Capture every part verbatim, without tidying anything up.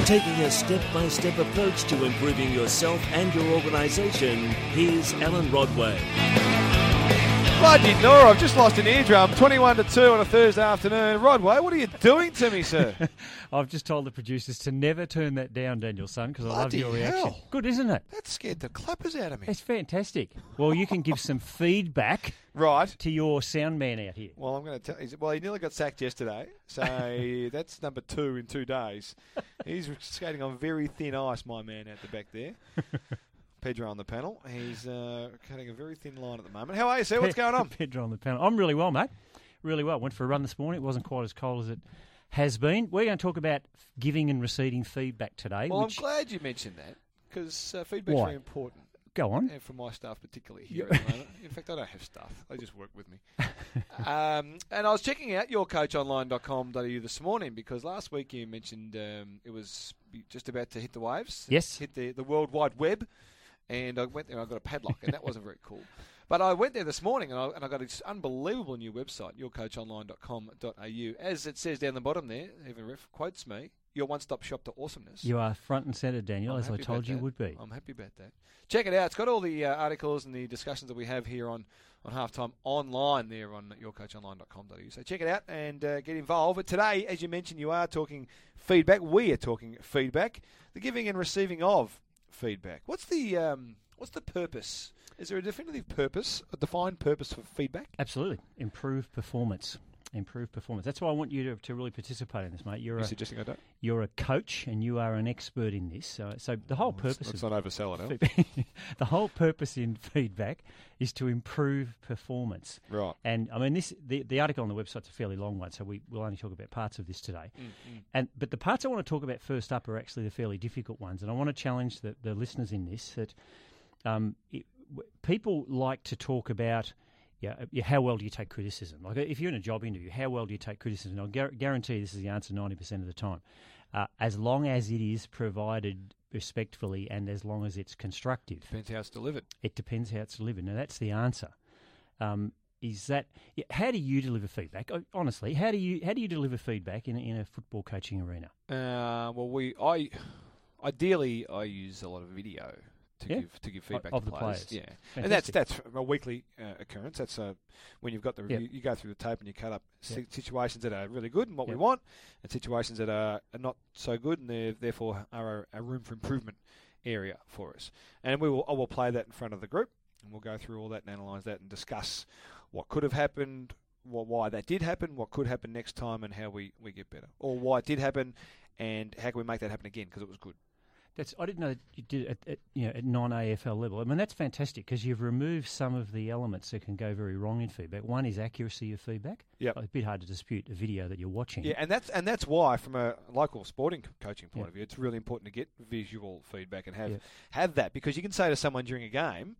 Taking a step-by-step approach to improving yourself and your organisation, here's Alan Rodway. Bloody Nora, I've just lost an eardrum, twenty-one to two on a Thursday afternoon. Rodway, what are you doing to me, sir? I've just told the producers to never turn that down, Daniel, son, because I love Bloody your reaction. hell. Good, isn't it? That scared the clappers out of me. It's fantastic. Well, you can give some feedback Right. to your sound man out here. Well, I'm going to tell you. Well, he nearly got sacked yesterday, so that's number two in two days. He's skating on very thin ice, my man, out the back there. Pedro on the panel. He's uh, cutting a very thin line at the moment. How are you, sir? What's going on? Pedro on the panel. I'm really well, mate. Really well. Went for a run this morning. It wasn't quite as cold as it has been. We're going to talk about giving and receiving feedback today. Well, which... I'm glad you mentioned that, because uh, feedback's Why? very important. Go on. And for my staff particularly here at the moment. In fact, I don't have staff. They just work with me. um, and I was checking out your coach online dot com dot a u this morning, because last week you mentioned um, it was just about to hit the waves. Yes. Hit the, the World Wide Web. And I went there and I got a padlock, and that wasn't very cool. But I went there this morning, and I, and I got this unbelievable new website, your coach online dot com dot a u. As it says down the bottom there, even Ref quotes me, your one-stop shop to awesomeness. You are front and centre, Daniel, I'm as I happy told about you that. would be. I'm happy about that. Check it out. It's got all the uh, articles and the discussions that we have here on, on Halftime online there on your coach online dot com dot a u. So check it out and uh, get involved. But today, as you mentioned, you are talking feedback. We are talking feedback. The giving and receiving of feedback. What's the... Um, What's the purpose? Is there a definitive purpose, a defined purpose for feedback? Absolutely. Improve performance. Improve performance. That's why I want you to, to really participate in this, mate. You're You're a, suggesting I don't? You're a coach and you are an expert in this. So, so the whole purpose Let's, let's of not oversell it, Al. feedback, the whole purpose in feedback is to improve performance. Right. And I mean, this the, the article on the website's a fairly long one, so we will only talk about parts of this today. Mm, mm. And but the parts I want to talk about first up are actually the fairly difficult ones, and I want to challenge the, the listeners in this that. Um, it, w- people like to talk about yeah, yeah, how well do you take criticism? Like if you're in a job interview, how well do you take criticism? I'll gar- guarantee this is the answer ninety percent of the time. Uh, as long as it is provided respectfully and as long as it's constructive. Depends how it's delivered. It depends how it's delivered. Now, that's the answer. Um, is that yeah, how do you deliver feedback? Oh, honestly, how do you how do you deliver feedback in a, in a football coaching arena? Uh, well, we I ideally I use a lot of video. To Yeah. give to give feedback Of to the players, players. yeah, and that's that's a weekly uh, occurrence. That's uh, when you've got the review, Yep. you go through the tape and you cut up si- Yep. situations that are really good and what we Yep. want, and situations that are, are not so good and they therefore are a, a room for improvement area for us. And we will I will play that in front of the group, and we'll go through all that and analyse that and discuss what could have happened, what, why that did happen, what could happen next time, and how we, we get better, or why it did happen, and how can we make that happen again because it was good. That's I didn't know that you did it at, at you know at non-A F L level. I mean that's fantastic because you've removed some of the elements that can go very wrong in feedback. One is accuracy of feedback. Yep. It's a bit hard to dispute a video that you're watching. Yeah, and that's and that's why, from a local sporting co- coaching point Yep. of view, it's really important to get visual feedback and have Yep. have that, because you can say to someone during a game,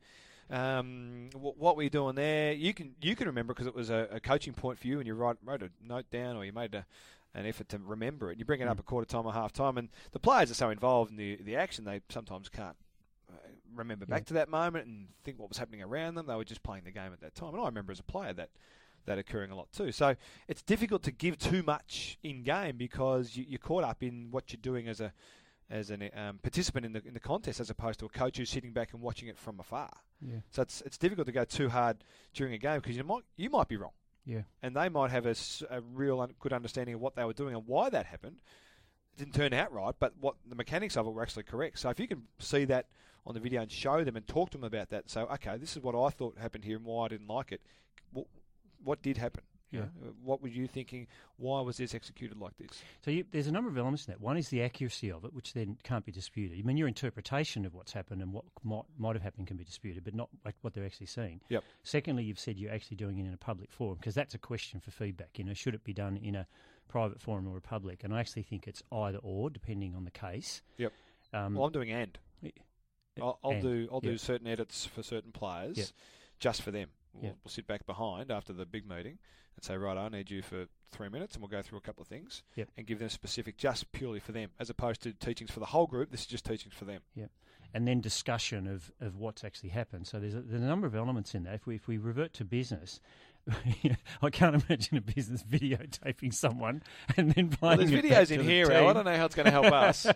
um, what, what were you doing there? You can you can remember because it was a, a coaching point for you, and you write, wrote a note down, or you made a, an effort to remember it. You bring it up Mm. a quarter time or half time, and the players are so involved in the the action they sometimes can't uh, remember back Yeah. to that moment and think what was happening around them. They were just playing the game at that time, and I remember as a player that. That occurring a lot too. So it's difficult to give too much in game because you, you're caught up in what you're doing as a as a um, participant in the in the contest, as opposed to a coach who's sitting back and watching it from afar. Yeah. So it's it's difficult to go too hard during a game because you might you might be wrong, Yeah. and they might have a, s- a real un- good understanding of what they were doing and why that happened. It didn't turn out right, but what the mechanics of it were actually correct. So if you can see that on the video and show them and talk to them about that, and say, okay, this is what I thought happened here and why I didn't like it. What, what did happen? You Yeah. know, uh, what were you thinking? Why was this executed like this? So you, there's a number of elements in that. One is the accuracy of it, which then can't be disputed. I mean, your interpretation of what's happened and what might, might have happened can be disputed, but not like what they're actually seeing. Yep. Secondly, you've said you're actually doing it in a public forum, because that's a question for feedback. You know, should it be done in a private forum or a public? And I actually think it's either or, depending on the case. Yep. Um, Well, I'm doing and. I'll, I'll and, do I'll do yep. certain edits for certain players, Yep. just for them. We'll, Yep. we'll sit back behind after the big meeting and say, right, I need you for three minutes, and we'll go through a couple of things Yep. and give them specific, just purely for them, as opposed to teachings for the whole group. This is just teachings for them. Yep. And then discussion of, of what's actually happened. So there's a, there's a number of elements in that. If we if we revert to business, I can't imagine a business videotaping someone and then Well, playing. there's it back videos in to the here, team. Al. I don't know how it's going to help us.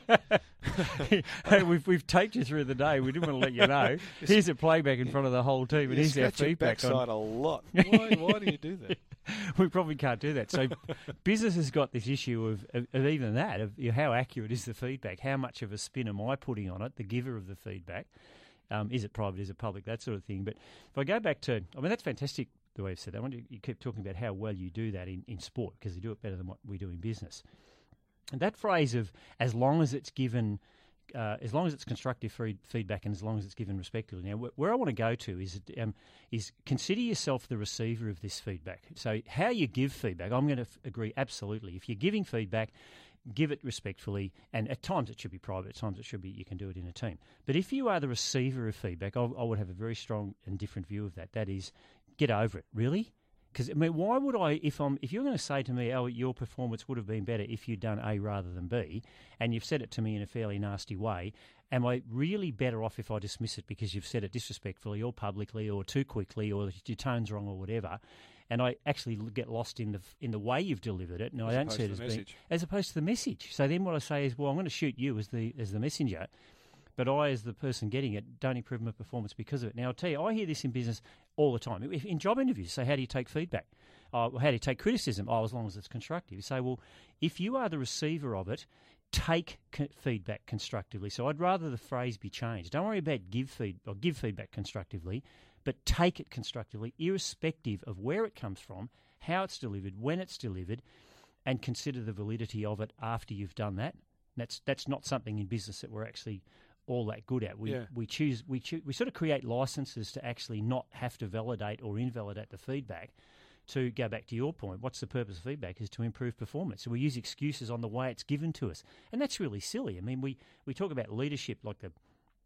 Hey, we've we've taped you through the day. We didn't want to let you know. Here's a playback in front of the whole team, and You here's our scratch your feedback on. backside a lot. Why, why do you do that? We probably can't do that. So business has got this issue of, of, of even that, of you know, how accurate is the feedback? How much of a spin am I putting on it, the giver of the feedback? Um, is it private, is it public, that sort of thing. But if I go back to, I mean, that's fantastic the way you've said that. I want you, you keep talking about how well you do that in, in sport, because you do it better than what we do in business. And that phrase of as long as it's given, uh, as long as it's constructive free feedback and as long as it's given respectfully. Now, wh- where I want to go to is um, is consider yourself the receiver of this feedback. So how you give feedback, I'm going to f- agree absolutely. If you're giving feedback, give it respectfully, and at times it should be private, at times it should be you can do it in a team. But if you are the receiver of feedback, I, I would have a very strong and different view of that. That is, get over it. Really? Because I mean, why would I? If I'm, if you're going to say to me, "Oh, your performance would have been better if you'd done A rather than B," and you've said it to me in a fairly nasty way, am I really better off if I dismiss it because you've said it disrespectfully or publicly or too quickly or your tone's wrong or whatever? And I actually get lost in the in the way you've delivered it, and As I don't opposed see it to as the being, message. as opposed to the message. So then what I say is, well, I'm going to shoot you as the as the messenger, but I, as the person getting it, don't improve my performance because of it. Now, I'll tell you, I hear this in business all the time. If, in job interviews, say, how do you take feedback? Uh, how do you take criticism? Oh, as long as it's constructive. You say, well, if you are the receiver of it, take co- feedback constructively. So I'd rather the phrase be changed. Don't worry about give feed or give feedback constructively, but take it constructively, irrespective of where it comes from, how it's delivered, when it's delivered, and consider the validity of it after you've done that. That's that's not something in business that we're actually all that good at. We Yeah. we choose we choo- we sort of create licenses to actually not have to validate or invalidate the feedback. To go back to your point, what's the purpose of feedback? Is to improve performance. So we use excuses on the way it's given to us, and that's really silly. I mean, we, we talk about leadership like the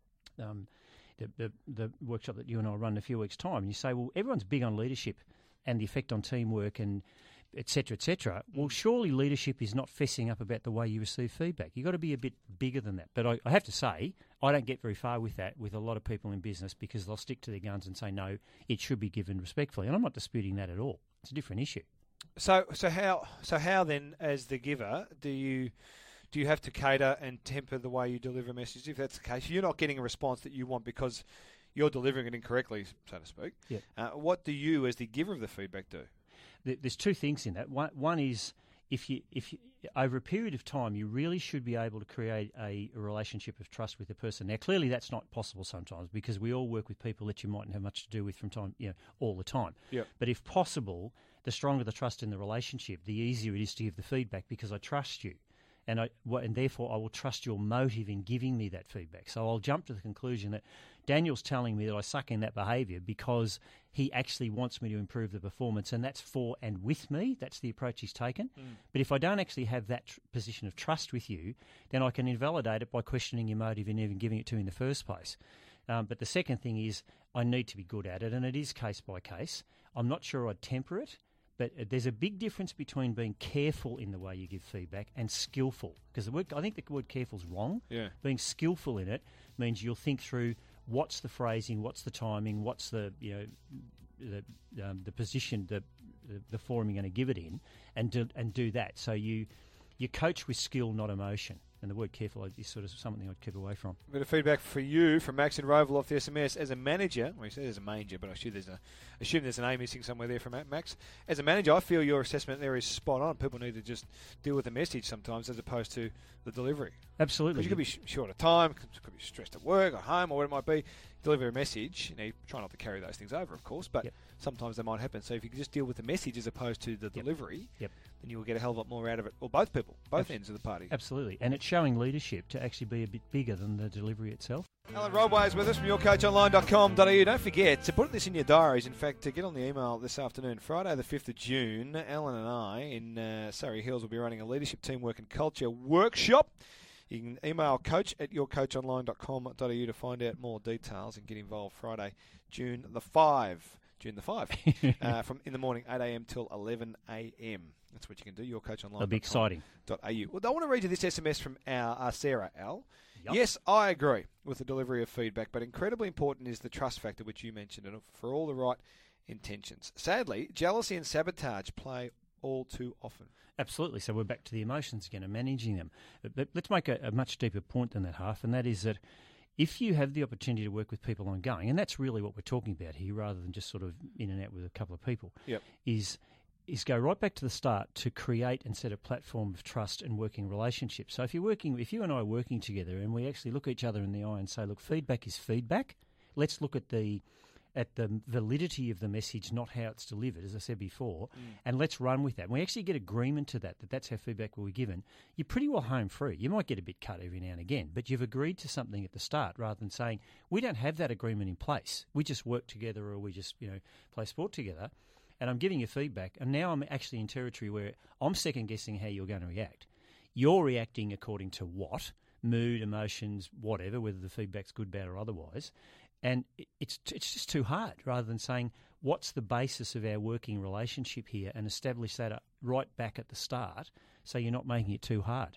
um the, the the workshop that you and I run in a few weeks' time, and you say, well, everyone's big on leadership and the effect on teamwork and et cetera, et cetera. Well, surely leadership is not fessing up about the way you receive feedback. You've got to be a bit bigger than that. But I, I have to say, I don't get very far with that with a lot of people in business because they'll stick to their guns and say, no, it should be given respectfully. And I'm not disputing that at all. It's a different issue. So, so how, so how then, as the giver, do you do you have to cater and temper the way you deliver a message? If that's the case, you're not getting a response that you want because you're delivering it incorrectly, so to speak. Yeah. Uh, what do you, as the giver of the feedback, do? There- There's two things in that. One, one is if you, if you, over a period of time, you really should be able to create a, a relationship of trust with the person. Now, clearly, that's not possible sometimes because we all work with people that you mightn't have much to do with from time, you know, all the time. Yep. But if possible, the stronger the trust in the relationship, the easier it is to give the feedback because I trust you. And I, wha- and therefore I will trust your motive in giving me that feedback. So I'll jump to the conclusion that Daniel's telling me that I suck in that behaviour because he actually wants me to improve the performance, and that's for and with me. That's the approach he's taken. Mm. But if I don't actually have that tr- position of trust with you, then I can invalidate it by questioning your motive in even giving it to me in the first place. Um, but the second thing is I need to be good at it, and it is case by case. I'm not sure I'd temper it. But there's a big difference between being careful in the way you give feedback and skillful. Because the word, I think the word careful is wrong. Yeah. Being skillful in it means you'll think through what's the phrasing, what's the timing, what's the you know the um, the position, the the, the forum you're going to give it in, and do, and do that. So you you coach with skill, not emotion. And the word careful is sort of something I'd keep away from. A bit of feedback for you from Max and Roval off the S M S. As a manager, well, he says as a manager, but I assume there's a assume there's an A missing somewhere there from Max. As a manager, I feel your assessment there is spot on. People need to just deal with the message sometimes as opposed to the delivery. Absolutely. Because you could be sh- short of time, could, could be stressed at work or home or whatever it might be. Deliver a message, you know, you try not to carry those things over, of course, but Yep. sometimes they might happen. So if you can just deal with the message as opposed to the Yep. delivery, Yep. then you will get a hell of a lot more out of it. Or both people, both Abs- ends of the party. Absolutely. And it's showing leadership to actually be a bit bigger than the delivery itself. Alan Rodway is with us from your coach online dot com dot a u. Don't forget to put this in your diaries. In fact, to get on the email this afternoon, Friday the fifth of June, Alan and I in uh, Surrey Hills will be running a leadership, teamwork and culture workshop. You can email coach at your coach online dot com dot a u to find out more details and get involved Friday, June the fifth. June the fifth, uh, from in the morning, eight a m till eleven a m. That's what you can do, your coach online That'll dot com be exciting. dot a u. Well, I want to read you this S M S from our, uh, Sarah, Al. Yep. Yes, I agree with the delivery of feedback, but incredibly important is the trust factor, which you mentioned. And for all the right intentions. Sadly, jealousy and sabotage play all too often. Absolutely. So we're back to the emotions again and managing them. But, but let's make a, a much deeper point than that, Half, and that is that if you have the opportunity to work with people ongoing, and that's really what we're talking about here, rather than just sort of in and out with a couple of people, yep. is is go right back to the start to create and set a platform of trust and working relationships. So if you're working, if you and I are working together and we actually look each other in the eye and say, look, feedback is feedback. Let's look at the at the validity of the message, not how it's delivered, as I said before, mm. and let's run with that. When we actually get agreement to that, that that's how feedback will be given, you're pretty well home free. You might get a bit cut every now and again, but you've agreed to something at the start rather than saying, we don't have that agreement in place. We just work together or we just, you know, play sport together, and I'm giving you feedback, and now I'm actually in territory where I'm second-guessing how you're going to react. You're reacting according to what? Mood, emotions, whatever, whether the feedback's good, bad or otherwise. And it's it's just too hard, rather than saying, what's the basis of our working relationship here, and establish that right back at the start so you're not making it too hard.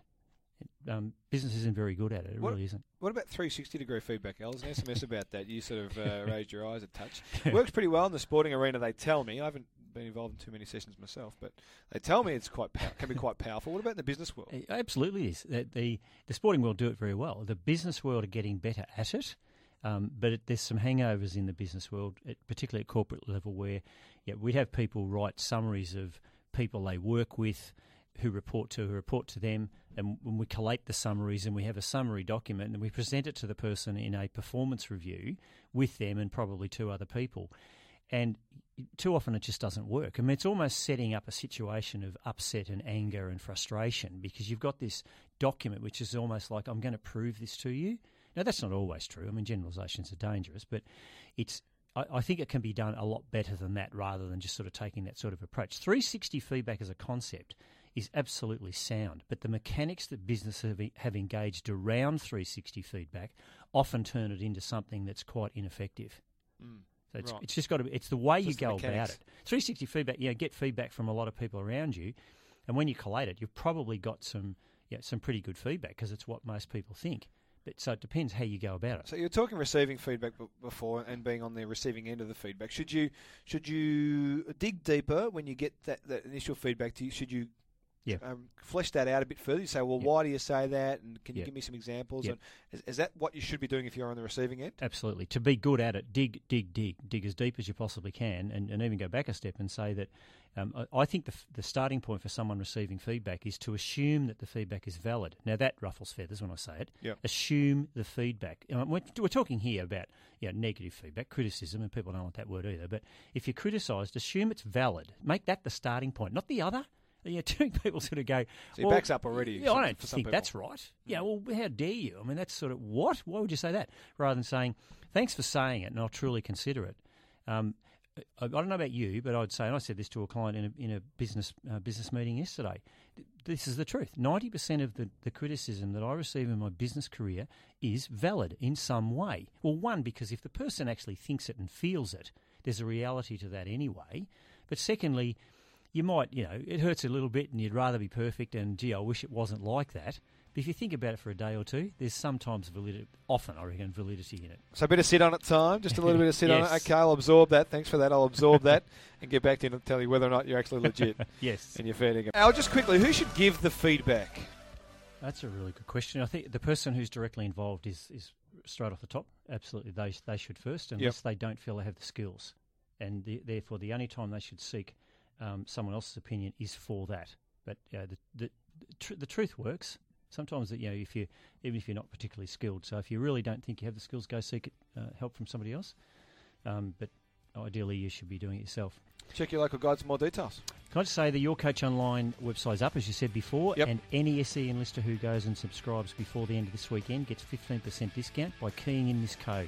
Um, business isn't very good at it. It what, really isn't. What about three sixty degree feedback, Al? There's an S M S about that. You sort of uh, raised your eyes a touch. It works pretty well in the sporting arena, they tell me. I haven't been involved in too many sessions myself, but they tell me it's quite pow- can be quite powerful. What about in the business world? It absolutely is. The, the, the sporting world do it very well. The business world are getting better at it. Um, but it, there's some hangovers in the business world, at, particularly at corporate level, where yeah, we'd have people write summaries of people they work with, who report to, who report to them, and when we collate the summaries and we have a summary document and we present it to the person in a performance review with them and probably two other people. And too often it just doesn't work. I mean, it's almost setting up a situation of upset and anger and frustration because you've got this document which is almost like, I'm going to prove this to you. Now, that's not always true. I mean, generalisations are dangerous, but it's. I, I think it can be done a lot better than that rather than just sort of taking that sort of approach. three sixty feedback as a concept is absolutely sound, but the mechanics that businesses have, have engaged around three sixty feedback often turn it into something that's quite ineffective. Mm, so it's, right. it's just got to be, it's the way Just you go about it. three sixty feedback, you know, get feedback from a lot of people around you, and when you collate it, you've probably got some, you know, some pretty good feedback because it's what most people think. But, so it depends how you go about it. So you're talking receiving feedback b- before and being on the receiving end of the feedback. Should you should you dig deeper when you get that, that initial feedback to you? Should you yep. um, flesh that out a bit further? You say, well, yep. why do you say that? And can you yep. give me some examples? Yep. And is, is that what you should be doing if you're on the receiving end? Absolutely. To be good at it, dig, dig, dig. Dig as deep as you possibly can, and, and even go back a step and say that um, I, I think the, the starting point for someone receiving feedback is to assume that the feedback is valid. Now, that ruffles feathers when I say it. Yep. Assume the feedback. You know, we're, we're talking here about you know, negative feedback, criticism, and people don't want that word either. But if you're criticised, assume it's valid. Make that the starting point, not the other. Yeah, two people sort of go. So he well, backs up already. Yeah, some, I don't for some think people. that's right. Yeah, well, how dare you? I mean, that's sort of what? Why would you say that? Rather than saying, thanks for saying it, and I'll truly consider it. Um, I, I don't know about you, but I'd say, and I said this to a client in a, in a business uh, business meeting yesterday. This is the truth. Ninety percent of the, the criticism that I receive in my business career is valid in some way. Well, one, because if the person actually thinks it and feels it, there's a reality to that anyway. But secondly, you might, you know, it hurts a little bit and you'd rather be perfect and, gee, I wish it wasn't like that. But if you think about it for a day or two, there's sometimes validity, often, I reckon, validity in it. So a bit of sit on it time, just a little bit of sit yes. on it. Okay, I'll absorb that. Thanks for that. I'll absorb that and get back to you and tell you whether or not you're actually legit. Yes. And you're feeding it. Al, just quickly, who should give the feedback? That's a really good question. I think the person who's directly involved is, is straight off the top. Absolutely, they they should first, unless yep. they don't feel they have the skills. And the, therefore, the only time they should seek Um, someone else's opinion is for that, but uh, the the, tr- the truth works. Sometimes, you know, if you even if you're not particularly skilled, so if you really don't think you have the skills, go seek uh, help from somebody else. Um, but ideally, you should be doing it yourself. Check your local guides for more details. Can I just say the Your Coach Online website's up, as you said before, yep. and any S E N listener who goes and subscribes before the end of this weekend gets fifteen percent discount by keying in this code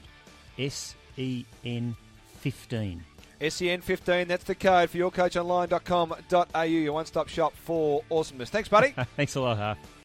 S E N fifteen. S E N fifteen, that's the code for your coach online dot com dot a u, your one-stop shop for awesomeness. Thanks, buddy. Thanks a lot, Har.